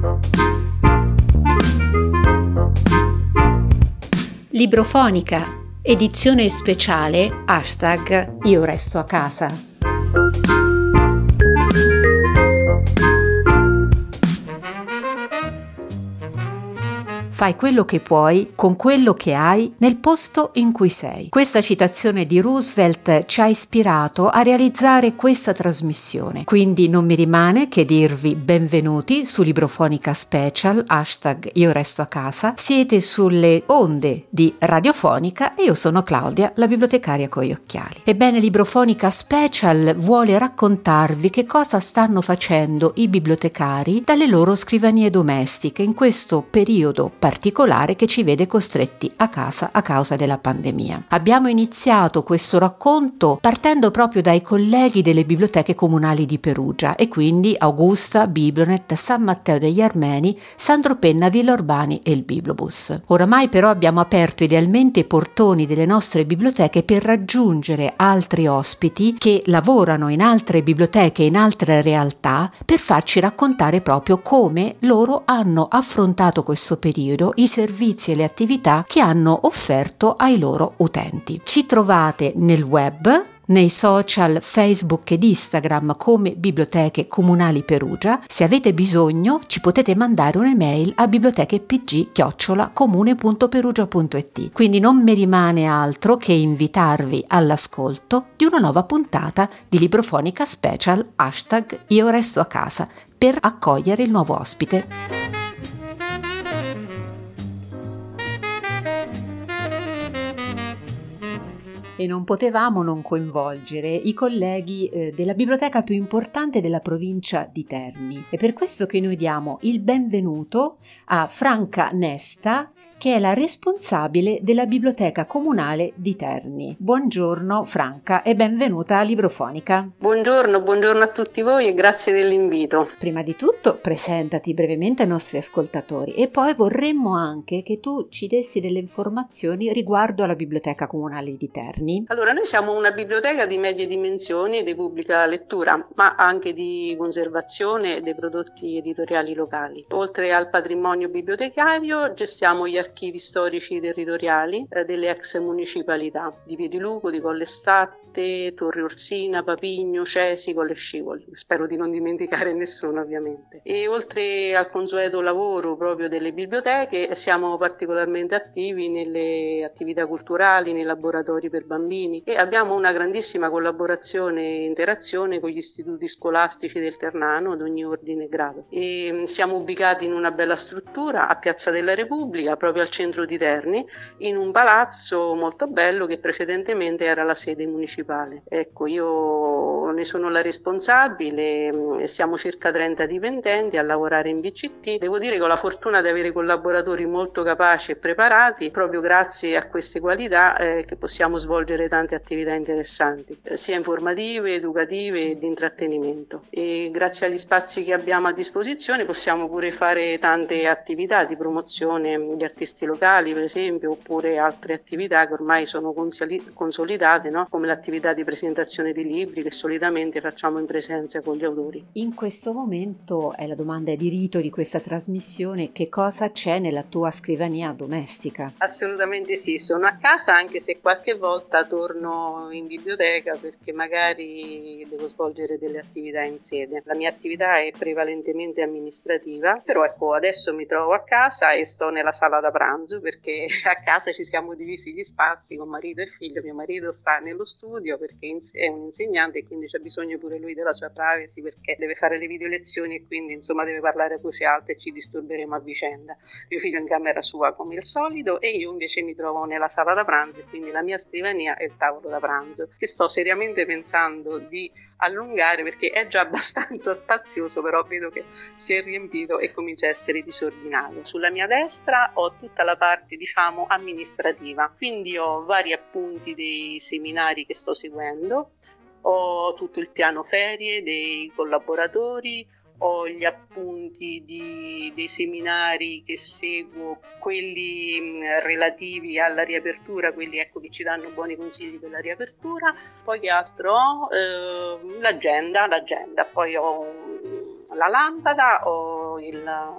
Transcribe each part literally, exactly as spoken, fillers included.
Librofonica, edizione speciale hashtag Io resto a casa. Fai quello che puoi con quello che hai nel posto in cui sei. Questa citazione di Roosevelt ci ha ispirato a realizzare questa trasmissione, quindi non mi rimane che dirvi benvenuti su Librofonica Special, hashtag Io resto a casa. Siete sulle onde di Radiofonica e io sono Claudia, la bibliotecaria con gli occhiali. Ebbene, Librofonica Special vuole raccontarvi che cosa stanno facendo i bibliotecari dalle loro scrivanie domestiche in questo periodo particolare che ci vede costretti a casa a causa della pandemia. Abbiamo iniziato questo racconto partendo proprio dai colleghi delle biblioteche comunali di Perugia e quindi Augusta, Biblonet, San Matteo degli Armeni, Sandro Penna, Villa Urbani e il Bibliobus. Oramai però abbiamo aperto idealmente i portoni delle nostre biblioteche per raggiungere altri ospiti che lavorano in altre biblioteche, in altre realtà, per farci raccontare proprio come loro hanno affrontato questo periodo, i servizi e le attività che hanno offerto ai loro utenti. Ci trovate nel web, nei social Facebook ed Instagram come Biblioteche Comunali Perugia. Se avete bisogno ci potete mandare un'email a bibliotechepg chiocciola comune punto perugia punto it. Quindi non mi rimane altro che invitarvi all'ascolto di una nuova puntata di Librofonica Special hashtag Io resto a casa per accogliere il nuovo ospite. E non potevamo non coinvolgere i colleghi eh, della biblioteca più importante della provincia di Terni. È per questo che noi diamo il benvenuto a Franca Nesta, che è la responsabile della biblioteca comunale di Terni. Buongiorno Franca e benvenuta a Librofonica. Buongiorno, buongiorno a tutti voi e grazie dell'invito. Prima di tutto presentati brevemente ai nostri ascoltatori e poi vorremmo anche che tu ci dessi delle informazioni riguardo alla biblioteca comunale di Terni. Allora, noi siamo una biblioteca di medie dimensioni di pubblica lettura, ma anche di conservazione dei prodotti editoriali locali. Oltre al patrimonio bibliotecario, gestiamo gli archivi storici territoriali eh, delle ex municipalità di Piediluco, di Collestate, Torre Orsina, Papigno, Cesi, Colle Scivoli. Spero di non dimenticare nessuno, ovviamente. E oltre al consueto lavoro proprio delle biblioteche, siamo particolarmente attivi nelle attività culturali, nei laboratori per bambini e abbiamo una grandissima collaborazione e interazione con gli istituti scolastici del Ternano ad ogni ordine e grado. E siamo ubicati in una bella struttura a Piazza della Repubblica, proprio al centro di Terni, in un palazzo molto bello che precedentemente era la sede municipale. Ecco, io ne sono la responsabile, siamo circa trenta dipendenti a lavorare in B C T. Devo dire che ho la fortuna di avere collaboratori molto capaci e preparati, proprio grazie a queste qualità eh, che possiamo svolgere tante attività interessanti, eh, sia informative, educative e di intrattenimento. E grazie agli spazi che abbiamo a disposizione possiamo pure fare tante attività di promozione di artisti locali, per esempio, oppure altre attività che ormai sono consolidate, no? Come l'attività di presentazione di libri che solitamente facciamo in presenza con gli autori. In questo momento è la domanda di rito di questa trasmissione: che cosa c'è nella tua scrivania domestica? Assolutamente sì, sono a casa anche se qualche volta torno in biblioteca perché magari devo svolgere delle attività in sede. La mia attività è prevalentemente amministrativa, però ecco, adesso mi trovo a casa e sto nella sala da pranzo perché a casa ci siamo divisi gli spazi con marito e figlio. Mio marito sta nello studio perché è un insegnante e quindi c'è bisogno pure lui della sua privacy perché deve fare le video lezioni e quindi insomma deve parlare a voce alta e ci disturberemo a vicenda. Mio figlio in camera sua come al solito e io invece mi trovo nella sala da pranzo e quindi la mia scrivania è il tavolo da pranzo che sto seriamente pensando di allungare perché è già abbastanza spazioso, però vedo che si è riempito e comincia a essere disordinato. Sulla mia destra ho tutta la parte diciamo amministrativa, quindi ho vari appunti dei seminari che sto seguendo, ho tutto il piano ferie dei collaboratori, ho gli appunti di, dei seminari che seguo, quelli mh, relativi alla riapertura, quelli ecco che ci danno buoni consigli per la riapertura. Poi che altro ho? Eh, l'agenda, l'agenda, poi ho la lampada, ho dietro il,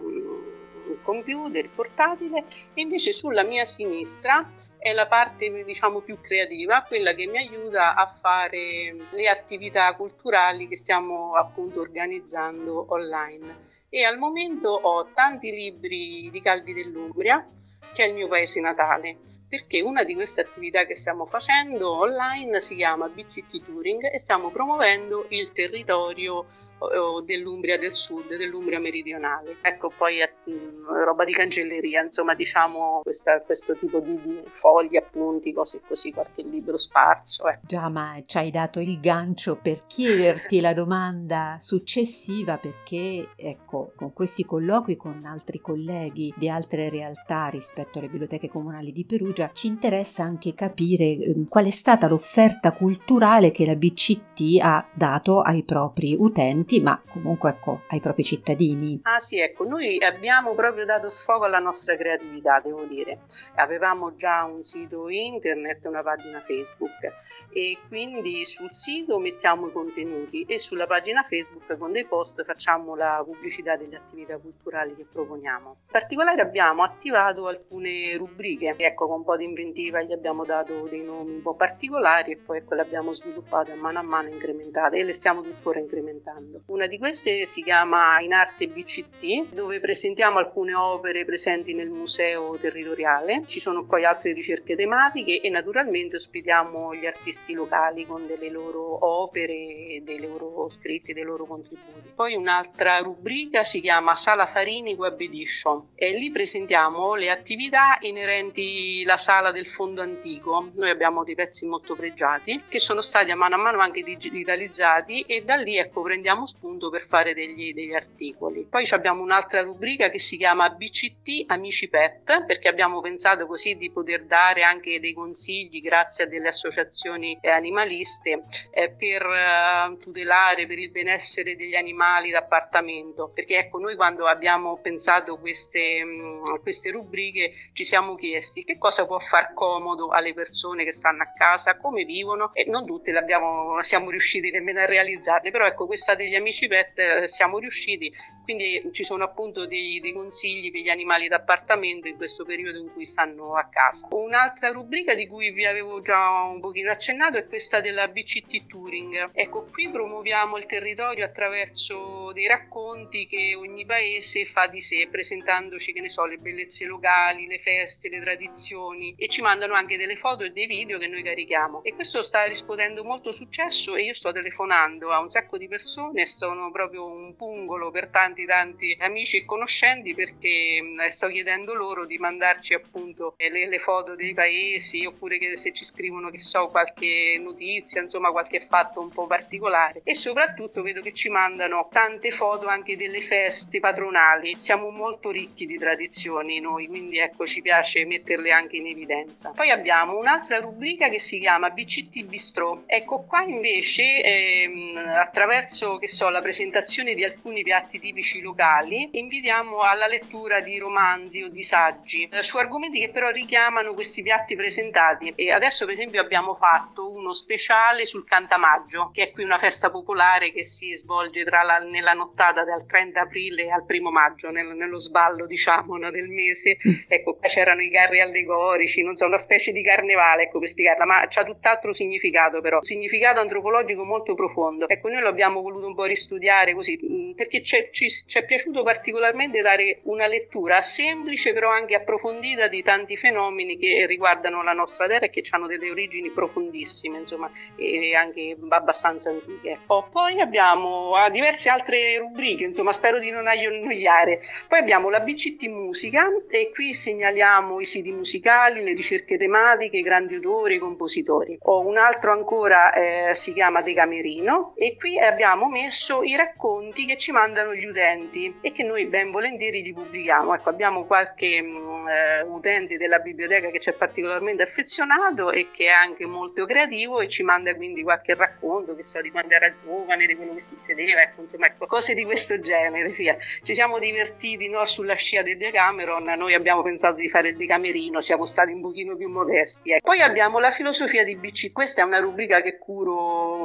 il computer, il portatile, e invece sulla mia sinistra è la parte, diciamo, più creativa, quella che mi aiuta a fare le attività culturali che stiamo appunto organizzando online. E al momento ho tanti libri di Calvi dell'Umbria, che è il mio paese natale, perché una di queste attività che stiamo facendo online si chiama B C T Touring e stiamo promuovendo il territorio dell'Umbria del Sud, dell'Umbria meridionale. Ecco, poi è mh, roba di cancelleria, insomma, diciamo questa, questo tipo di, di fogli, appunti, cose così, qualche libro sparso. Eh. Già, ma ci hai dato il gancio per chiederti la domanda successiva, perché ecco, con questi colloqui con altri colleghi di altre realtà rispetto alle biblioteche comunali di Perugia ci interessa anche capire eh, qual è stata l'offerta culturale che la B C T ha dato ai propri utenti, ma comunque ecco ai propri cittadini. Ah sì, ecco, noi abbiamo proprio dato sfogo alla nostra creatività, devo dire. Avevamo già un sito internet, una pagina Facebook, e quindi sul sito mettiamo i contenuti e sulla pagina Facebook con dei post facciamo la pubblicità delle attività culturali che proponiamo. In particolare abbiamo attivato alcune rubriche, ecco, con un po' di inventiva gli abbiamo dato dei nomi un po' particolari e poi ecco, le abbiamo sviluppate mano a mano, incrementate, e le stiamo tuttora incrementando. Una di queste si chiama In Arte B C T, dove presentiamo alcune opere presenti nel museo territoriale. Ci sono poi altre ricerche tematiche e naturalmente ospitiamo gli artisti locali con delle loro opere, dei loro scritti, dei loro contributi. Poi un'altra rubrica si chiama Sala Farini Web Edition e lì presentiamo le attività inerenti alla sala del fondo antico. Noi abbiamo dei pezzi molto pregiati che sono stati a mano a mano anche digitalizzati e da lì ecco prendiamo spunto per fare degli, degli articoli. Poi abbiamo un'altra rubrica che si chiama B C T Amici Pet, perché abbiamo pensato così di poter dare anche dei consigli grazie a delle associazioni animaliste eh, per eh, tutelare, per il benessere degli animali d'appartamento, perché ecco noi quando abbiamo pensato queste, mh, queste rubriche ci siamo chiesti che cosa può far comodo alle persone che stanno a casa, come vivono, e non tutte le abbiamo, siamo riusciti nemmeno a realizzarle, però ecco questa degli amici pet eh, siamo riusciti, quindi ci sono appunto dei, dei consigli per gli animali d'appartamento in questo periodo in cui stanno a casa. Un'altra rubrica di cui vi avevo già un pochino accennato è questa della B C T Touring. Ecco, qui promuoviamo il territorio attraverso dei racconti che ogni paese fa di sé, presentandoci, che ne so, le bellezze locali, le feste, le tradizioni, e ci mandano anche delle foto e dei video che noi carichiamo, e questo sta riscuotendo molto successo e io sto telefonando a un sacco di persone, sono proprio un pungolo per tanti tanti amici e conoscenti, perché sto chiedendo loro di mandarci appunto le, le foto dei paesi, oppure che se ci scrivono, che so, qualche notizia, insomma qualche fatto un po' particolare, e soprattutto vedo che ci mandano tante foto anche delle feste patronali. Siamo molto ricchi di tradizioni noi, quindi ecco ci piace metterle anche in evidenza. Poi abbiamo un'altra rubrica che si chiama B C T Bistrò. Ecco qua invece ehm, attraverso che so la presentazione di alcuni piatti tipici locali invitiamo alla lettura di romanzi o di saggi eh, su argomenti che però richiamano questi piatti presentati, e adesso per esempio abbiamo fatto uno speciale sul Cantamaggio, che è qui una festa popolare che si svolge tra la, nella nottata dal trenta aprile al primo maggio, nel, nello sballo diciamo no, del mese. Ecco, qua c'erano i carri allegorici, non so, una specie di carnevale, ecco per spiegarla, ma c'ha tutt'altro significato, però significato antropologico molto profondo. Ecco, noi lo abbiamo voluto un po' ristudiare così, perché ci è piaciuto particolarmente dare una lettura semplice però anche approfondita di tanti fenomeni che riguardano la nostra terra e che hanno delle origini profondissime, insomma, e anche abbastanza antiche. Oh, poi abbiamo ah, diverse altre rubriche, insomma, spero di non annoiare. Poi abbiamo la B C T Musica, e qui segnaliamo i siti musicali, le ricerche tematiche, i grandi autori, i compositori. Ho un altro ancora, eh, si chiama Decamerino, e qui abbiamo messo i racconti che ci mandano gli utenti e che noi ben volentieri li pubblichiamo. Ecco, abbiamo qualche mh, eh, utente della biblioteca che ci è particolarmente affezionato e che è anche molto creativo e ci manda quindi qualche racconto, che so, di quando era giovane, di quello che succedeva, ecco, insomma, ecco, cose di questo genere. Sì. Ci siamo divertiti, no, sulla scia del Decameron, noi abbiamo pensato di fare il Decamerino, siamo stati un pochino più modesti. Ecco. Poi abbiamo la filosofia di B C. Questa è una rubrica che curo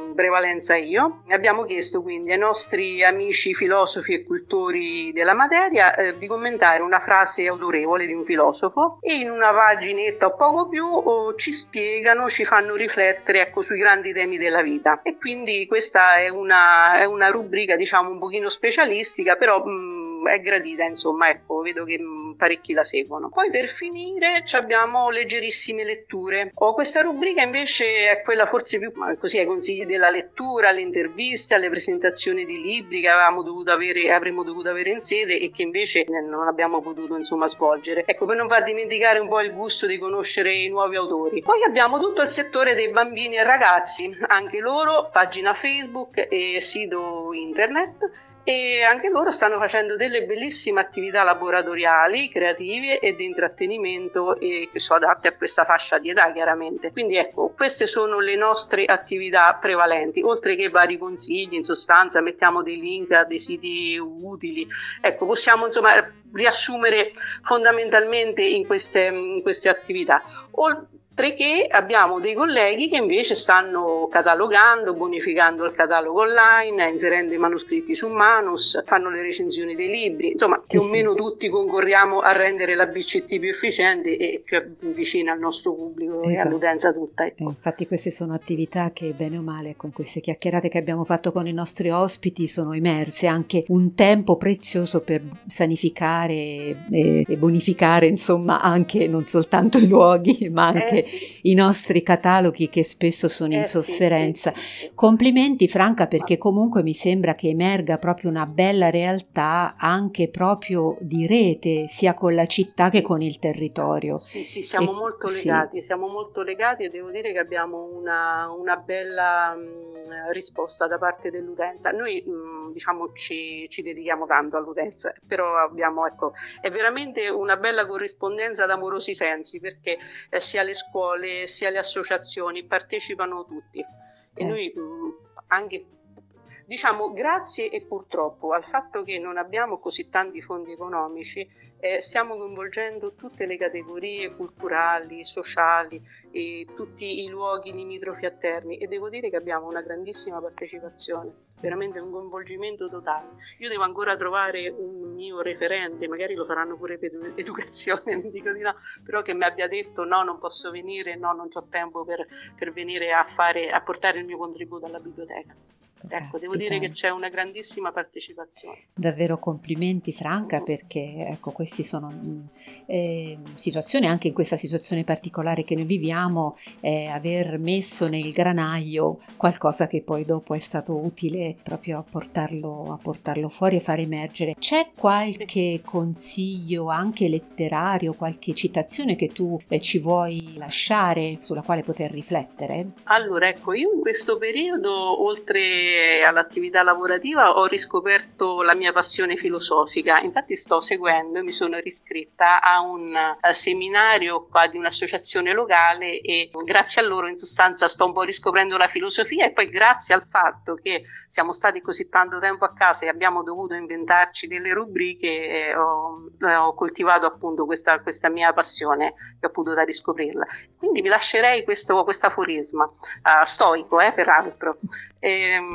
in prevalenza io. Abbiamo chiesto quindi ai nostri amici filosofi e cultori della materia eh, di commentare una frase autorevole di un filosofo e in una paginetta o poco più oh, ci spiegano, ci fanno riflettere ecco, sui grandi temi della vita. E quindi questa è una, è una rubrica diciamo un pochino specialistica, però mh, è gradita, insomma, ecco, vedo che mh, parecchi la seguono. Poi per finire abbiamo leggerissime letture. Oh, questa rubrica invece è quella forse più così ai consigli della lettura, alle interviste, alle presentazioni di libri che avevamo dovuto avere, avremmo dovuto avere in sede e che invece non abbiamo potuto insomma svolgere. Ecco, per non far dimenticare un po' il gusto di conoscere i nuovi autori. Poi abbiamo tutto il settore dei bambini e ragazzi, anche loro pagina Facebook e sito internet. E anche loro stanno facendo delle bellissime attività laboratoriali, creative e di intrattenimento e che sono adatte a questa fascia di età chiaramente. Quindi ecco, queste sono le nostre attività prevalenti, oltre che vari consigli, in sostanza mettiamo dei link a dei siti utili. Ecco, possiamo insomma riassumere fondamentalmente in queste, in queste attività. Oltre che abbiamo dei colleghi che invece stanno catalogando, bonificando il catalogo online, inserendo i manoscritti su Manus, fanno le recensioni dei libri, insomma più sì, o meno sì. Tutti concorriamo a rendere la B C T più efficiente e più vicina al nostro pubblico esatto. e all'utenza tutta. Ecco. Infatti queste sono attività che bene o male con queste chiacchierate che abbiamo fatto con i nostri ospiti sono emerse anche un tempo prezioso per sanificare e, e bonificare insomma anche non soltanto i luoghi ma anche eh, i nostri cataloghi che spesso sono in eh, sofferenza. Sì, sì, sì. Complimenti Franca, perché comunque mi sembra che emerga proprio una bella realtà anche proprio di rete sia con la città che con il territorio. Sì, sì, siamo e, molto legati, sì. siamo molto legati e devo dire che abbiamo una, una bella mh, risposta da parte dell'utenza. Noi mh, diciamo ci, ci dedichiamo tanto all'utenza, però abbiamo ecco, è veramente una bella corrispondenza d'amorosi sensi, perché eh, sia le scuole sia le associazioni partecipano tutti e eh. noi mh, anche diciamo grazie e purtroppo al fatto che non abbiamo così tanti fondi economici eh, stiamo coinvolgendo tutte le categorie culturali, sociali e tutti i luoghi limitrofi a Terni e devo dire che abbiamo una grandissima partecipazione, veramente un coinvolgimento totale. Io devo ancora trovare un mio referente, magari lo faranno pure per educazione, non dico di no, però che mi abbia detto no, non posso venire, no, non ho tempo per, per venire a, fare, a portare il mio contributo alla biblioteca. Ecco, devo dire che c'è una grandissima partecipazione. Davvero complimenti Franca, perché ecco, queste sono eh, situazioni, anche in questa situazione particolare che noi viviamo, eh, aver messo nel granaio qualcosa che poi dopo è stato utile proprio a portarlo, a portarlo fuori e far emergere. C'è qualche sì. consiglio anche letterario, qualche citazione che tu eh, ci vuoi lasciare, sulla quale poter riflettere? Allora, ecco, io in questo periodo, oltre all'attività lavorativa, ho riscoperto la mia passione filosofica. Infatti sto seguendo, mi sono riscritta a un a seminario qua di un'associazione locale e grazie a loro in sostanza sto un po' riscoprendo la filosofia e poi grazie al fatto che siamo stati così tanto tempo a casa e abbiamo dovuto inventarci delle rubriche eh, ho, eh, ho coltivato appunto questa, questa mia passione e ho potuto riscoprirla. Quindi vi lascerei questo aforisma uh, stoico eh, peraltro. Ehm,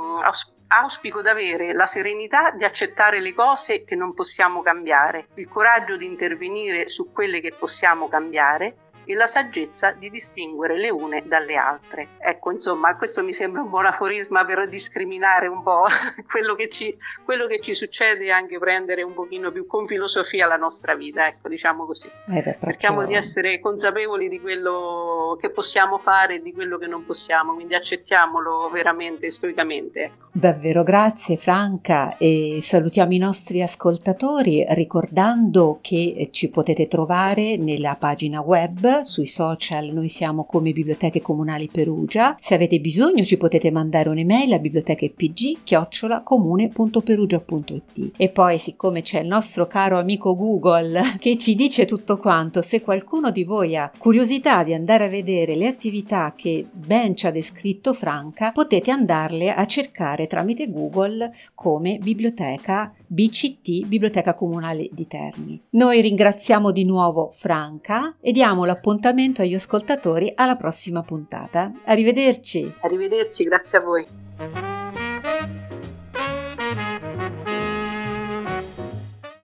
Auspico di avere la serenità di accettare le cose che non possiamo cambiare, il coraggio di intervenire su quelle che possiamo cambiare e la saggezza di distinguere le une dalle altre. Ecco, insomma, questo mi sembra un buon aforisma per discriminare un po' quello che ci, quello che ci succede e anche prendere un pochino più con filosofia la nostra vita, ecco, diciamo così. Eh beh, cerchiamo proprio... di essere consapevoli di quello che possiamo fare e di quello che non possiamo, quindi accettiamolo veramente stoicamente. Ecco. Davvero grazie Franca e salutiamo i nostri ascoltatori ricordando che ci potete trovare nella pagina web, sui social noi siamo come Biblioteche Comunali Perugia. Se avete bisogno ci potete mandare un'email a bibliotechepg chiocciola comune punto perugia punto it. E poi, siccome c'è il nostro caro amico Google che ci dice tutto quanto, se qualcuno di voi ha curiosità di andare a vedere le attività che ben ci ha descritto Franca, potete andarle a cercare tramite Google come biblioteca B C T, Biblioteca Comunale di Terni. Noi ringraziamo di nuovo Franca e diamo l'appuntamento appuntamento agli ascoltatori alla prossima puntata. Arrivederci. Arrivederci, grazie a voi.